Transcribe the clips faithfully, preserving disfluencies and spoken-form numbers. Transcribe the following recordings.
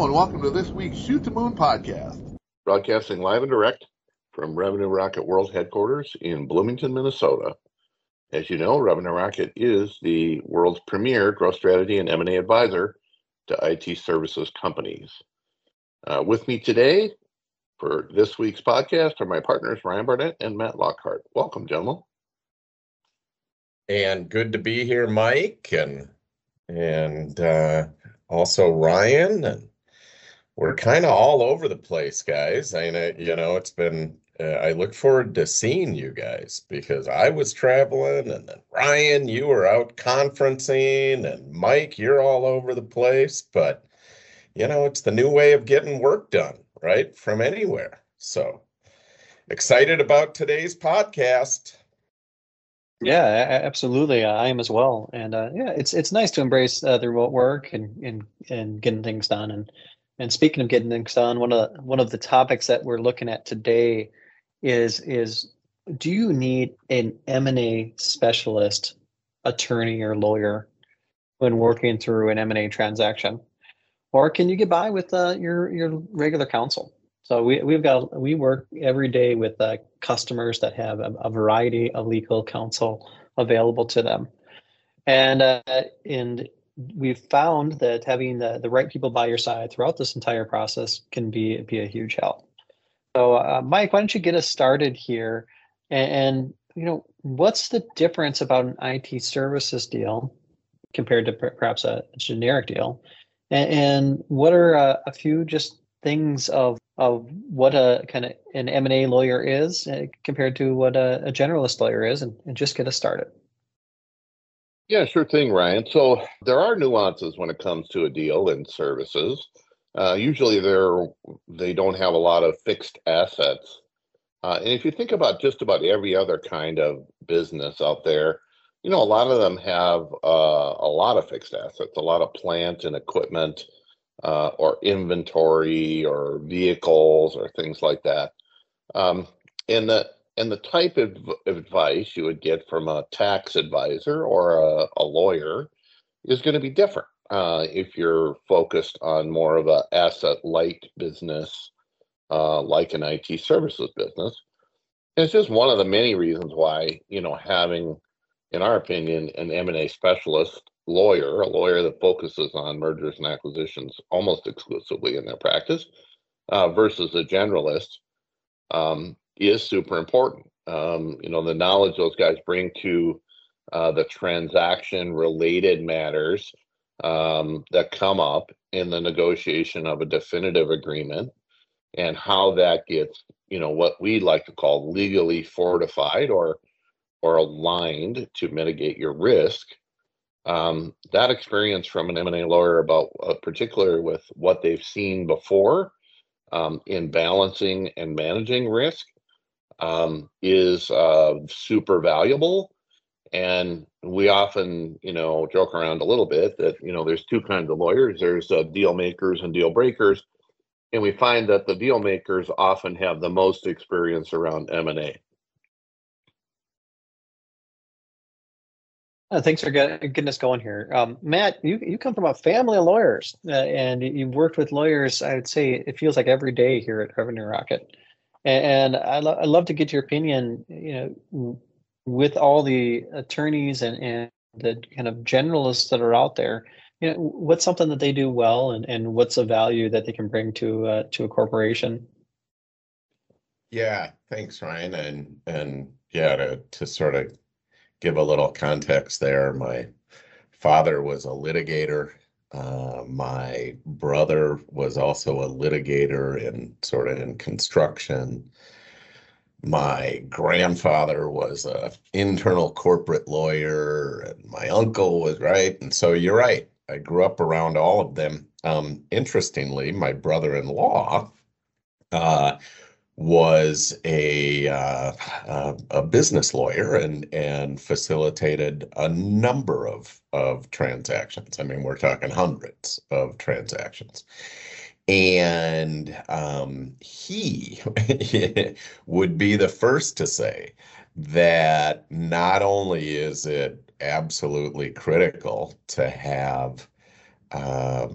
and welcome to this week's Shoot the Moon podcast. Broadcasting live and direct from Revenue Rocket World headquarters in Bloomington, Minnesota. As you know, Revenue Rocket is the world's premier growth strategy and M and A advisor to I T services companies. Uh, with me today for this week's podcast are my partners, Ryan Barnett and Matt Lockhart. Welcome, gentlemen. And good to be here, Mike, and and uh, also Ryan. And we're kind of all over the place, guys. I know, you know, it's been, uh, I look forward to seeing you guys because I was traveling, and then Ryan, you were out conferencing, and Mike, you're all over the place. But, you know, it's the new way of getting work done, right? From anywhere. So excited about today's podcast. Yeah, a- absolutely. I am as well. And uh, yeah, it's it's nice to embrace uh, the remote work and and and getting things done. And and speaking of getting things done, one of the, one of the topics that we're looking at today is is do you need an M and A specialist, attorney or lawyer when working through an M and A transaction, or can you get by with uh, your your regular counsel? So we we've got we work every day with uh, customers that have a, a variety of legal counsel available to them, and uh, and we've found that having the, the right people by your side throughout this entire process can be be a huge help. So uh, Mike, why don't you get us started here? And, and you know, what's the difference about an I T services deal compared to per- perhaps a, a generic deal? And, and what are uh, a few just things of of what a kind of an M and A lawyer is uh, compared to what a, a generalist lawyer is, and, and just get us started. Yeah, sure thing, Ryan. So there are nuances when it comes to a deal and services. Uh, usually they're, they don't have a lot of fixed assets. Uh, and if you think about just about every other kind of business out there, you know, a lot of them have uh, a lot of fixed assets, a lot of plant and equipment, uh, or inventory or vehicles or things like that. Um, and the and the type of advice you would get from a tax advisor or a, a lawyer is going to be different uh, if you're focused on more of a asset light business, uh, like an I T services business. And it's just one of the many reasons why, you know, having, in our opinion, an M and A specialist lawyer, a lawyer that focuses on mergers and acquisitions almost exclusively in their practice, uh, versus a generalist, um, is super important. Um, you know, the knowledge those guys bring to uh, the transaction related matters um, that come up in the negotiation of a definitive agreement, and how that gets, you know, what we like to call legally fortified or or aligned to mitigate your risk. Um, that experience from an M and A lawyer about, uh, particularly with what they've seen before um, in balancing and managing risk, um, is uh, super valuable. And we often, you know, joke around a little bit that, you know, there's two kinds of lawyers. There's uh, deal makers and deal breakers. And we find that the deal makers often have the most experience around M and A. Uh, thanks for get, getting us going here. Um, Matt, you, you come from a family of lawyers, uh, and you've worked with lawyers, I would say it feels like every day here at Revenue Rocket. And, and I lo- I'd love to get your opinion, you know, w- with all the attorneys and, and the kind of generalists that are out there, you know, what's something that they do well, and, and what's a value that they can bring to uh, to a corporation? Yeah, thanks, Ryan. And and yeah, to to sort of give a little context there, my father was a litigator. Uh, my brother was also a litigator in sort of in construction. My grandfather was a internal corporate lawyer, and my uncle was right. And so you're right. I grew up around all of them. Um, interestingly, my brother-in-law uh, was a uh, uh, a business lawyer and and facilitated a number of of transactions. I mean, we're talking hundreds of transactions. And um, he would be the first to say that not only is it absolutely critical to have um,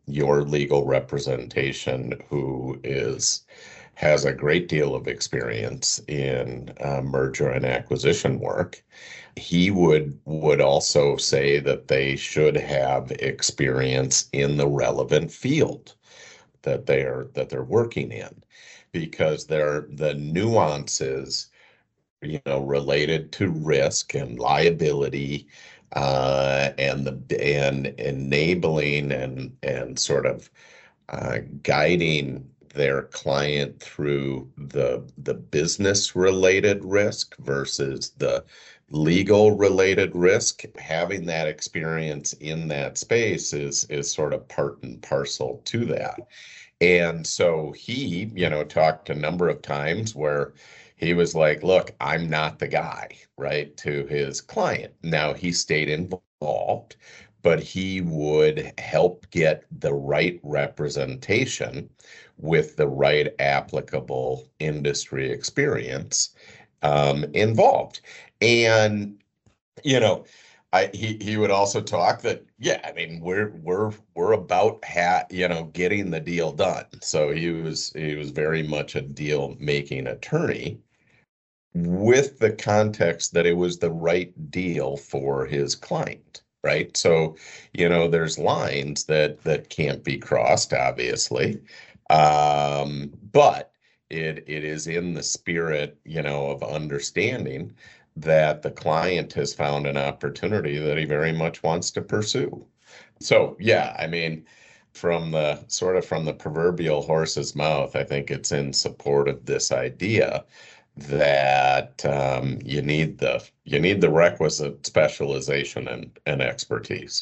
your legal representation who is has a great deal of experience in uh, merger and acquisition work. He would would also say that they should have experience in the relevant field that they're that they're working in, because they're the nuances, you know, related to risk and liability, uh, and the and enabling and and sort of uh, guiding their client through the the business related risk versus the legal related risk. Having that experience in that space is is sort of part and parcel to that. And so he, you know, talked a number of times where he was like, look, I'm not the guy, right, to his client. Now, he stayed involved, but he would help get the right representation with the right applicable industry experience um, involved. And, you know, I, he, he would also talk that, yeah, I mean, we're, we're, we're about ha you know, getting the deal done. So he was, he was very much a deal making attorney, with the context that it was the right deal for his client, right? So, you know, there's lines that that can't be crossed, obviously, um, but it it is in the spirit, you know, of understanding that the client has found an opportunity that he very much wants to pursue. So, yeah, I mean, from the sort of from the proverbial horse's mouth, I think it's in support of this idea that um, you need the you need the requisite specialization and, and expertise.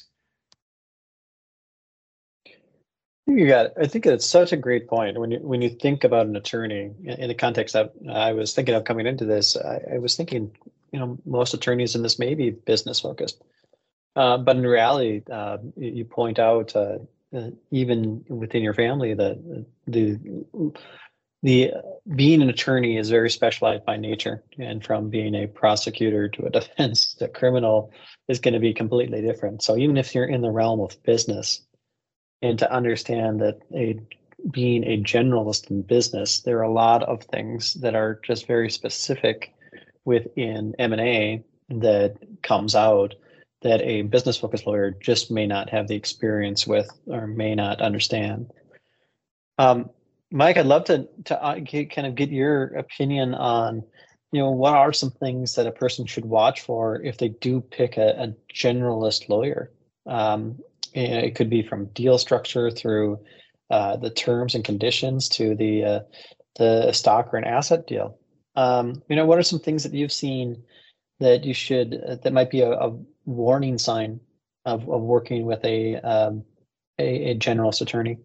You got it. I think it's such a great point. When you when you think about an attorney in the context that I was thinking of coming into this, I, I was thinking, you know, most attorneys in this may be business focused, uh, but in reality, uh, you point out uh, uh, even within your family that the the being an attorney is very specialized by nature, and from being a prosecutor to a defense to criminal is going to be completely different. So even if you're in the realm of business, and to understand that a being a generalist in business, there are a lot of things that are just very specific within M and A that comes out that a business focused lawyer just may not have the experience with or may not understand. Um, Mike, I'd love to to uh, get, kind of get your opinion on, you know, what are some things that a person should watch for if they do pick a, a generalist lawyer? Um, it could be from deal structure through uh, the terms and conditions to the uh, the stock or an asset deal. Um, you know, what are some things that you've seen that you should uh, that might be a, a warning sign of, of working with a, um, a a generalist attorney?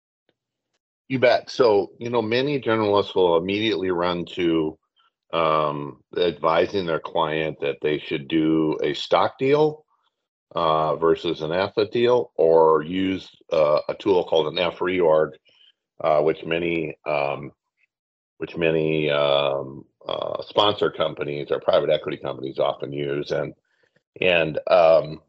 You bet. So, you know, many generalists will immediately run to um, advising their client that they should do a stock deal uh, versus an asset deal, or use uh, a tool called an F reorg, uh, which many um, which many um, uh, sponsor companies or private equity companies often use, and and um,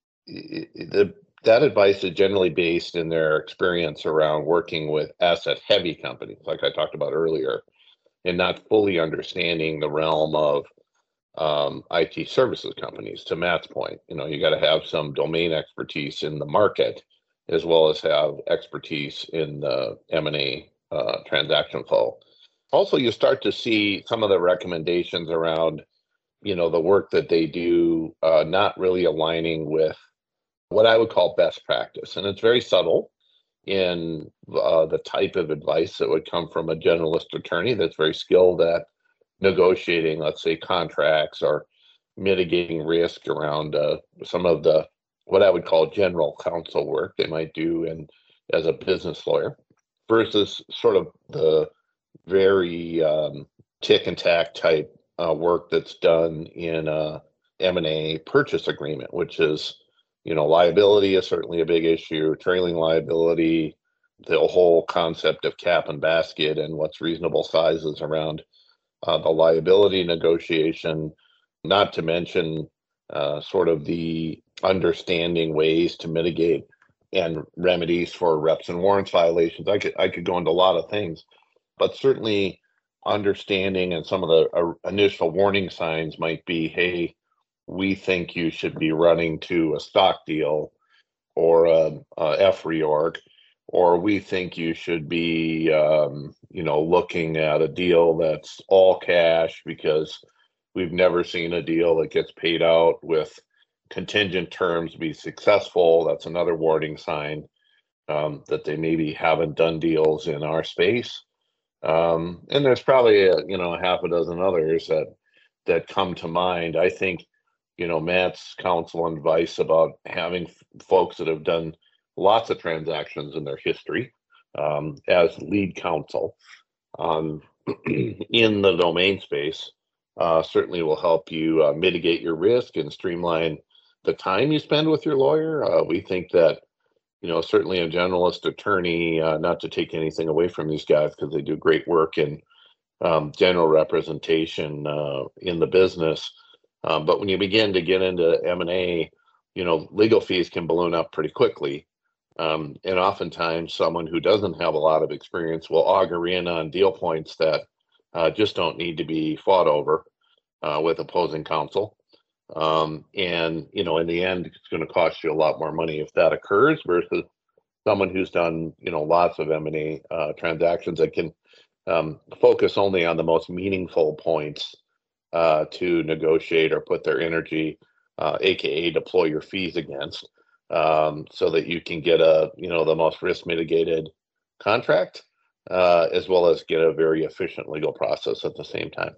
the that advice is generally based in their experience around working with asset heavy companies, like I talked about earlier, and not fully understanding the realm of um, I T services companies. To Matt's point, you know, you got to have some domain expertise in the market, as well as have expertise in the M and A uh, transaction flow. Also, you start to see some of the recommendations around, you know, the work that they do uh, not really aligning with what I would call best practice. And it's very subtle in uh, the type of advice that would come from a generalist attorney that's very skilled at negotiating, let's say, contracts or mitigating risk around uh, some of the what I would call general counsel work they might do in as a business lawyer, versus sort of the very um, tick and tack type uh, work that's done in a M and A purchase agreement, which is, you know, liability is certainly a big issue, trailing liability, the whole concept of cap and basket and what's reasonable sizes around uh, the liability negotiation, not to mention uh, sort of the understanding ways to mitigate and remedies for reps and warrants violations. I could I could go into a lot of things, but certainly understanding and some of the uh, initial warning signs might be, hey, we think you should be running to a stock deal or a, a F reorg, or we think you should be, um, you know, looking at a deal that's all cash because we've never seen a deal that gets paid out with contingent terms be successful. That's another warning sign um, that they maybe haven't done deals in our space. Um, and there's probably a, you know, a half a dozen others that that come to mind. I think, you know, Matt's counsel and advice about having f- folks that have done lots of transactions in their history um, as lead counsel um, in the domain space uh, certainly will help you uh, mitigate your risk and streamline the time you spend with your lawyer. Uh, we think that, you know, certainly a generalist attorney, uh, not to take anything away from these guys because they do great work in um, general representation uh, in the business. Um, but when you begin to get into M and A, you know, legal fees can balloon up pretty quickly. Um, and oftentimes someone who doesn't have a lot of experience will auger in on deal points that uh, just don't need to be fought over uh, with opposing counsel. Um, and, you know, in the end, it's going to cost you a lot more money if that occurs versus someone who's done, you know, lots of M and A uh, transactions that can um, focus only on the most meaningful points uh, to negotiate or put their energy, uh, A K A deploy your fees against, um, so that you can get a, you know, the most risk mitigated contract, uh, as well as get a very efficient legal process at the same time.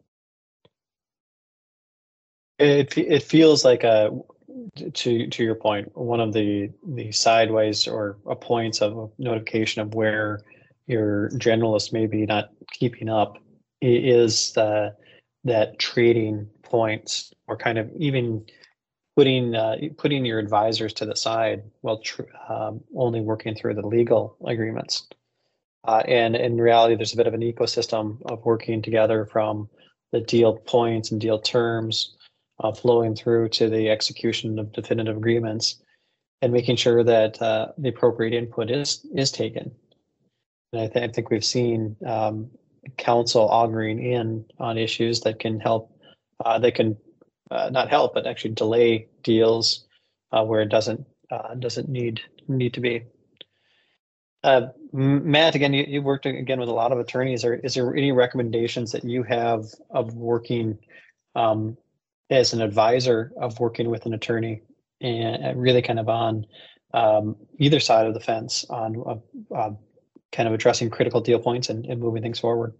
It it feels like a to to your point, one of the the sideways or a points of notification of where your generalist may be not keeping up is uh, that trading points or kind of even putting uh, putting your advisors to the side while tr- um, only working through the legal agreements. Uh, and in reality, there's a bit of an ecosystem of working together from the deal points and deal terms uh, flowing through to the execution of definitive agreements and making sure that uh, the appropriate input is is taken. And I, th- I think we've seen um, counsel augering in on issues that can help, uh, that can uh, not help, but actually delay deals uh, where it doesn't uh, doesn't need need to be. Uh, Matt, again, you, you worked again with a lot of attorneys. Or is there any recommendations that you have of working um, as an advisor of working with an attorney and really kind of on um, either side of the fence on uh, uh, kind of addressing critical deal points and, and moving things forward?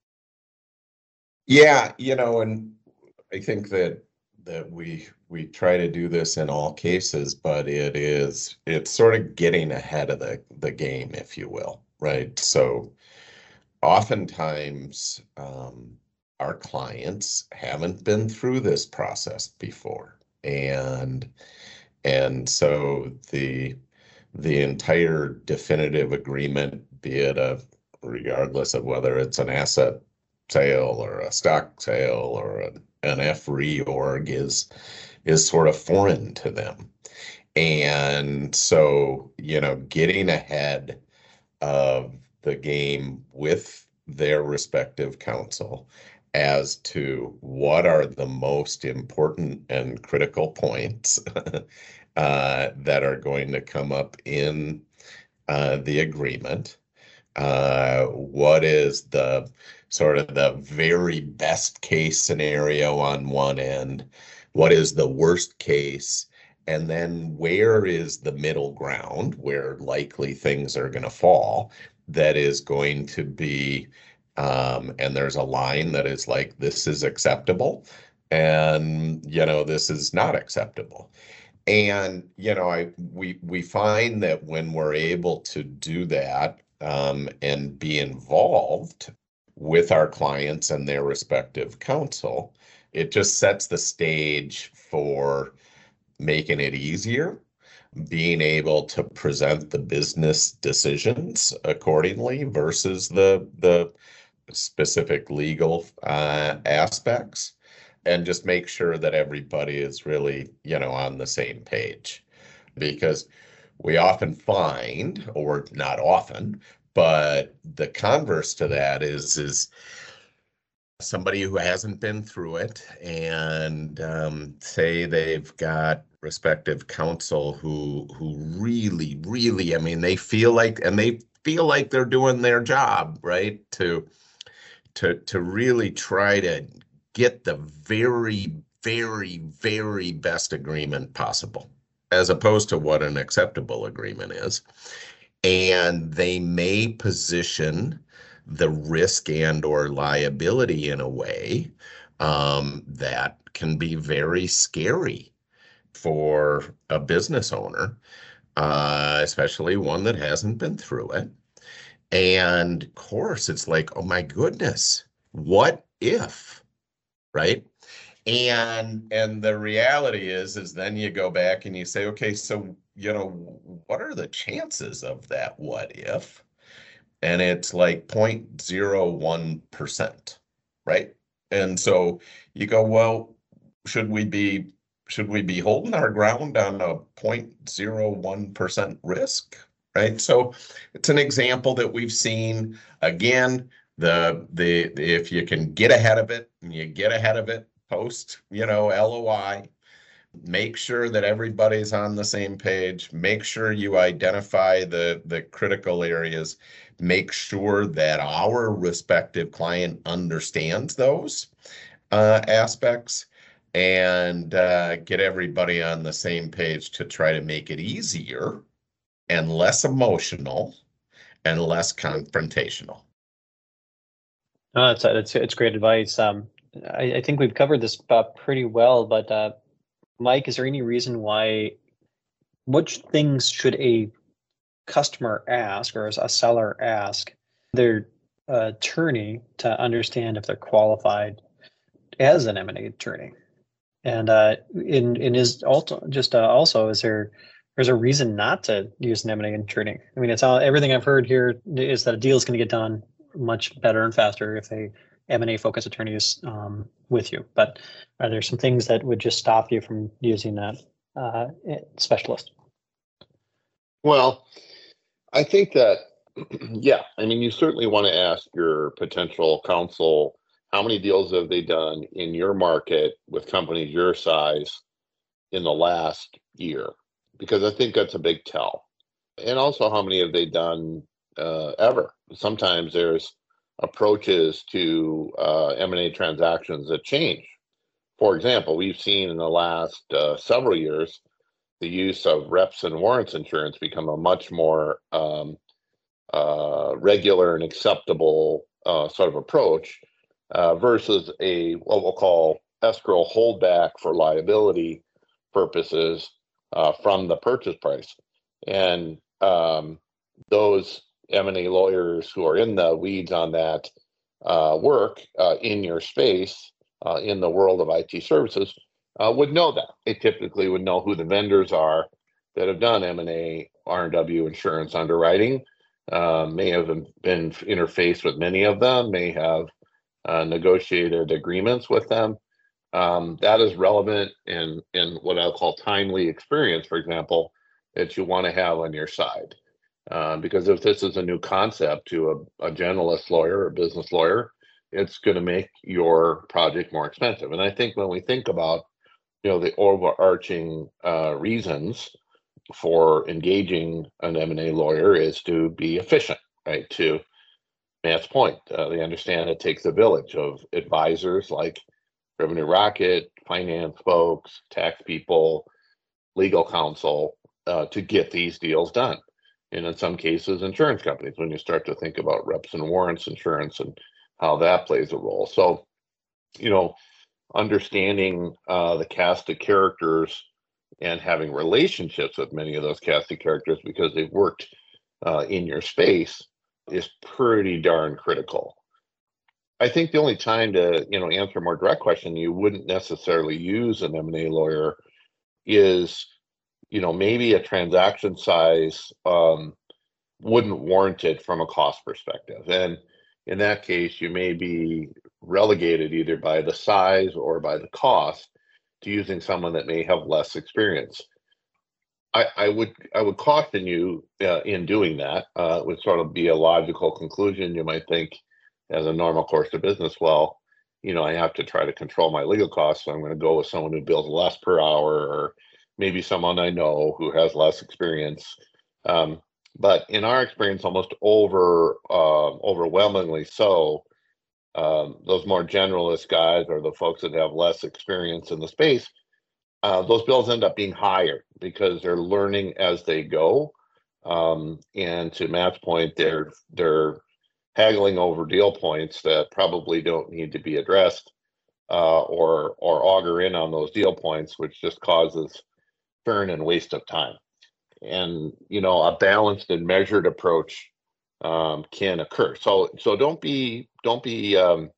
Yeah, you know, and I think that that we we try to do this in all cases, but it is it's sort of getting ahead of the the game, if you will, right? So oftentimes um, our clients haven't been through this process before, and and so the the entire definitive agreement, be it a regardless of whether it's an asset sale or a stock sale or an, an F reorg is is sort of foreign to them. And so, you know, getting ahead of the game with their respective counsel as to what are the most important and critical points uh, that are going to come up in uh, the agreement. Uh, what is the sort of the very best case scenario on one end? What is the worst case? And then where is the middle ground where likely things are going to fall that is going to be, um, and there's a line that is like, this is acceptable, and, you know, this is not acceptable. And, you know, I we we find that when we're able to do that um, and be involved with our clients and their respective counsel, it just sets the stage for making it easier, being able to present the business decisions accordingly versus the the specific legal uh, aspects, and just make sure that everybody is really, you know, on the same page. Because we often find, or not often, but the converse to that is is somebody who hasn't been through it, and um, say they've got respective counsel who who really, really, I mean, they feel like, and they feel like they're doing their job, right? To to to really try to get the very, very, very best agreement possible, as opposed to what an acceptable agreement is. And they may position the risk and or liability in a way um, that can be very scary for a business owner, uh, especially one that hasn't been through it. And of course, it's like, oh my goodness, what if, right? And and the reality is, is then you go back and you say, okay, so, you know, what are the chances of that what if? And it's like zero point zero one percent, right? And so you go, well, should we be should we be holding our ground on a zero point zero one percent risk, right? So it's an example that we've seen. Again, the the if you can get ahead of it, and you get ahead of it post, you know, L O I, make sure that everybody's on the same page, make sure you identify the the critical areas, make sure that our respective client understands those uh, aspects, and uh, get everybody on the same page to try to make it easier and less emotional and less confrontational. No, that's it's it's great advice. Um, I, I think we've covered this uh, pretty well, but uh, Mike, is there any reason why, which things should a customer ask or a seller ask their uh, attorney to understand if they're qualified as an M and A attorney? And uh, in in is also just uh, also is there there's a reason not to use an M and A attorney? I mean, it's all everything I've heard here is that a deal is going to get done much better and faster if a M and A focused attorney is um, with you. But are there some things that would just stop you from using that uh, specialist? Well, I think that, yeah, I mean, you certainly want to ask your potential counsel, how many deals have they done in your market with companies your size in the last year? Because I think that's a big tell. And also, how many have they done uh, ever? Sometimes there's approaches to uh, M and A transactions that change. For example, we've seen in the last uh, several years the use of reps and warrants insurance become a much more um, uh, regular and acceptable uh, sort of approach uh, versus a what we'll call escrow holdback for liability purposes uh, from the purchase price. And um, those M and A lawyers who are in the weeds on that uh, work uh, in your space, uh, in the world of I T services, uh, would know that. They typically would know who the vendors are that have done M and A, R and W insurance underwriting, uh, may have been interfaced with many of them, may have uh, negotiated agreements with them. Um, that is relevant in, in what I'll call timely experience, for example, that you want to have on your side. Uh, because if this is a new concept to a, a generalist lawyer or business lawyer, it's going to make your project more expensive. And I think when we think about, you know, the overarching uh, reasons for engaging an M and A lawyer is to be efficient, right? To Matt's point, uh, they understand it takes a village of advisors like Revenue Rocket, finance folks, tax people, legal counsel uh, to get these deals done. And in some cases, insurance companies, when you start to think about reps and warrants insurance and how that plays a role. So, you know, understanding uh, the cast of characters and having relationships with many of those cast of characters because they've worked uh, in your space is pretty darn critical. I think the only time to, you know, answer a more direct question, you wouldn't necessarily use an M and A lawyer is, you know, maybe a transaction size um, wouldn't warrant it from a cost perspective. And in that case, you may be relegated either by the size or by the cost to using someone that may have less experience. I, I would I would caution you uh, in doing that. Uh, it would sort of be a logical conclusion. You might think, as a normal course of business, well, you know, I have to try to control my legal costs, so I'm going to go with someone who bills less per hour, or maybe someone I know who has less experience. Um, but in our experience, almost over uh, overwhelmingly so, um, those more generalist guys or the folks that have less experience in the space, uh, those bills end up being higher because they're learning as they go. Um, and to Matt's point, they're they're haggling over deal points that probably don't need to be addressed, uh, or or auger in on those deal points, which just causes churn and waste of time. And you know, a balanced and measured approach um, can occur. So so don't be don't be um,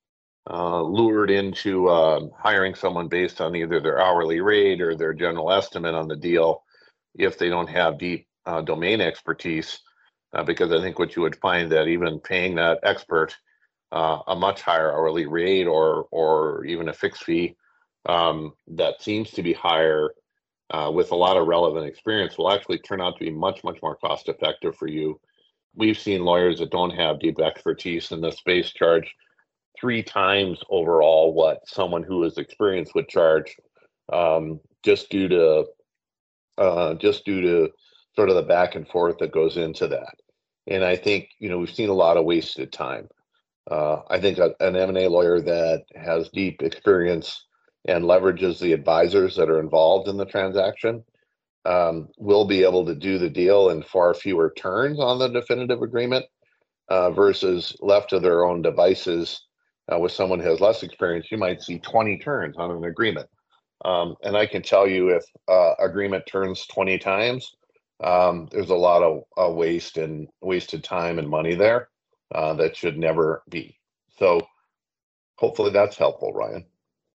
uh, lured into um, hiring someone based on either their hourly rate or their general estimate on the deal if they don't have deep uh, domain expertise, uh, because I think what you would find that even paying that expert uh, a much higher hourly rate or or even a fixed fee um, that seems to be higher uh, with a lot of relevant experience will actually turn out to be much, much more cost effective for you. We've seen lawyers that don't have deep expertise in this space charge three times overall what someone who is experienced would charge, um, just due to uh, just due to sort of the back and forth that goes into that. And I think, you know, we've seen a lot of wasted time. Uh, I think a, an M and A lawyer that has deep experience and leverages the advisors that are involved in the transaction um, will be able to do the deal in far fewer turns on the definitive agreement, uh, versus left to their own devices. Uh, with someone who has less experience, you might see twenty turns on an agreement. Um, and I can tell you, if uh, agreement turns twenty times, um, there's a lot of uh, waste and wasted time and money there uh, that should never be. So hopefully that's helpful, Ryan.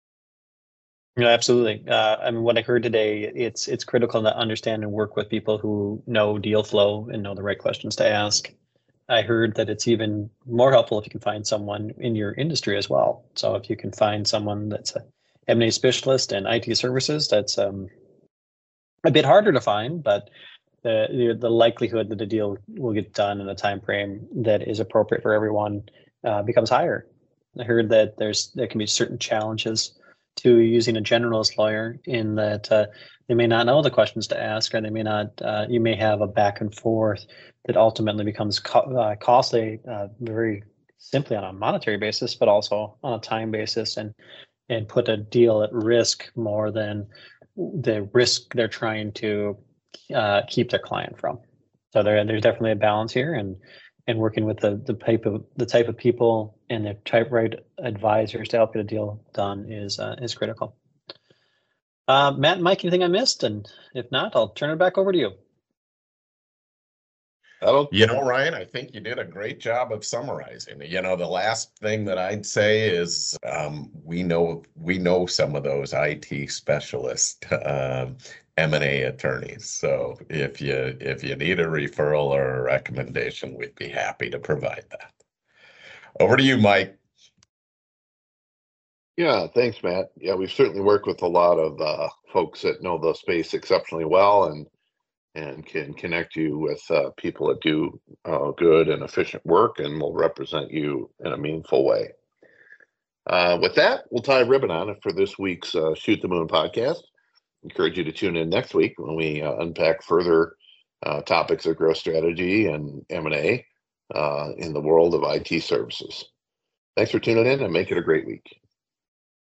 No, absolutely. Uh, I mean, what I heard today, it's it's critical to understand and work with people who know deal flow and know the right questions to ask. I heard that it's even more helpful if you can find someone in your industry as well. So if you can find someone that's a M and A specialist and I T services, that's um, a bit harder to find, but the, the the likelihood that the deal will get done in a time frame that is appropriate for everyone uh, becomes higher. I heard that there's there can be certain challenges to using a generalist lawyer in that uh, they may not know the questions to ask, or they may not. Uh, you may have a back and forth that ultimately becomes co- uh, costly, uh, very simply on a monetary basis, but also on a time basis, and and put a deal at risk more than the risk they're trying to uh, keep their client from. So there, there's definitely a balance here, and and working with the the type of the type of people and the type right advisors to help get a deal done is uh, is critical. Uh, Matt and Mike, anything I missed? And if not, I'll turn it back over to you. You know, Ryan, I think you did a great job of summarizing. You know, the last thing that I'd say is um, we know we know some of those I T specialist um, M and A attorneys. So if you if you need a referral or a recommendation, we'd be happy to provide that. Over to you, Mike. Yeah, thanks, Matt. Yeah, we've certainly worked with a lot of uh, folks that know the space exceptionally well, and and can connect you with uh, people that do uh, good and efficient work and will represent you in a meaningful way. Uh, with that, we'll tie a ribbon on it for this week's uh, Shoot the Moon podcast. Encourage you to tune in next week when we uh, unpack further uh, topics of growth strategy and M and A uh, in the world of I T services. Thanks for tuning in, and make it a great week.